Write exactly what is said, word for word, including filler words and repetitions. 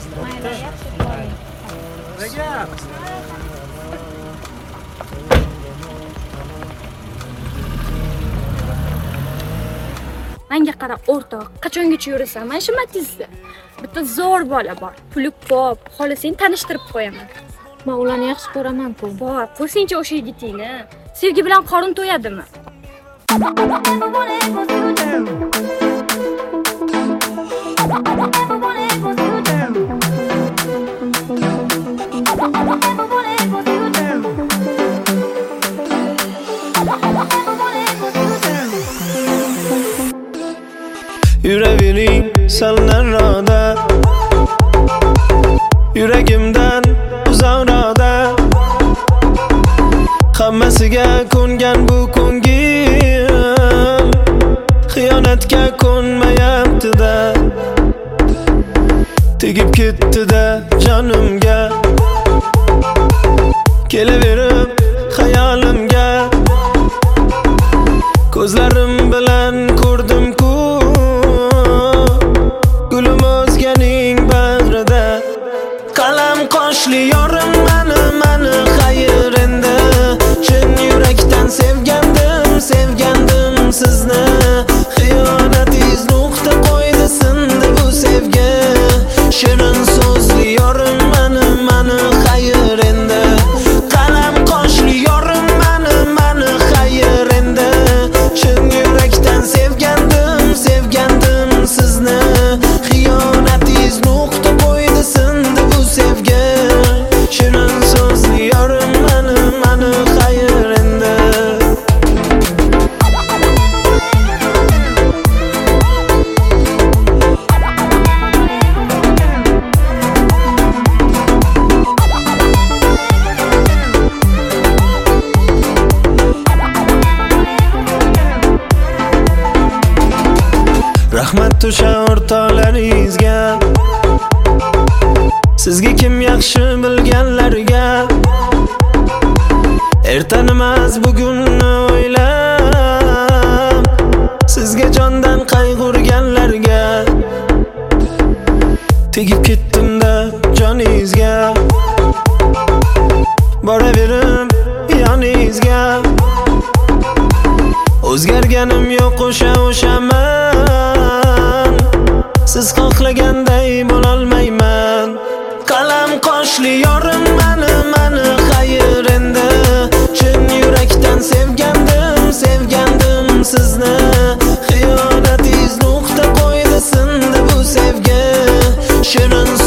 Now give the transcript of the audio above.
Mayli, yaxshi bo'ling. Nega? Menga qara o'rtoq, qachongacha yurasan mana shu Matizda? Bitta zo'r bola bor, puli ko'p, xohlasang tanishtirib qo'yaman. Men ularni yaxshi ko'raman-ku. Bor, qo'ysincha o'sha yigitingni. Sevgi bilan qorin to'yadimi? Yüreğinin senden rada, yüreğimden uzağrada. Hammasiga ko'ngan bu ko'ngil xiyonatga ko'nmayapti-da. Tegib ketdi-da jonimga, kelaverib xayolimga. Ko'zlarim bilan ko'rdim-ku, gulim o'zganing bag'rida. Qalam qoshli yorim mani, mani xayr endi. Chin yurakdan sevgandim, sevgandim sizni. Xiyonatingiz nuqta qo'ydi, sindi bu sevgi. Shirin so'zli yorim mani, mani xayr endi. Qalam qoshli yorim mani, mani xayr endi. Chin yurakdan sevgandim, sevgandim sizni. Xiyonatingiz nuqta qo'ydi, sindi bu sevgi. Shirin so'zli yorim mani, mani xayr endi. Rahmat o'sha o'rtoqlaringizga, sizga kim yaxshi bilganlarga. Ertanimas bugunni o'ylab, sizga jondan qayg'urganlarga. Tegib ketdim-da joningizga, boraverim yoningizga. O'zgarganim yo'q, o'sha o'shaman. Siz xohlaganday bo'lolmayman. Qalam qoshli yorim mani, mani xayr endi. Chin yurakdan sevgandim, sevgandim sizni. Xiyonatingiz nuqta qo'ydi, sindi bu sevgi. Shirin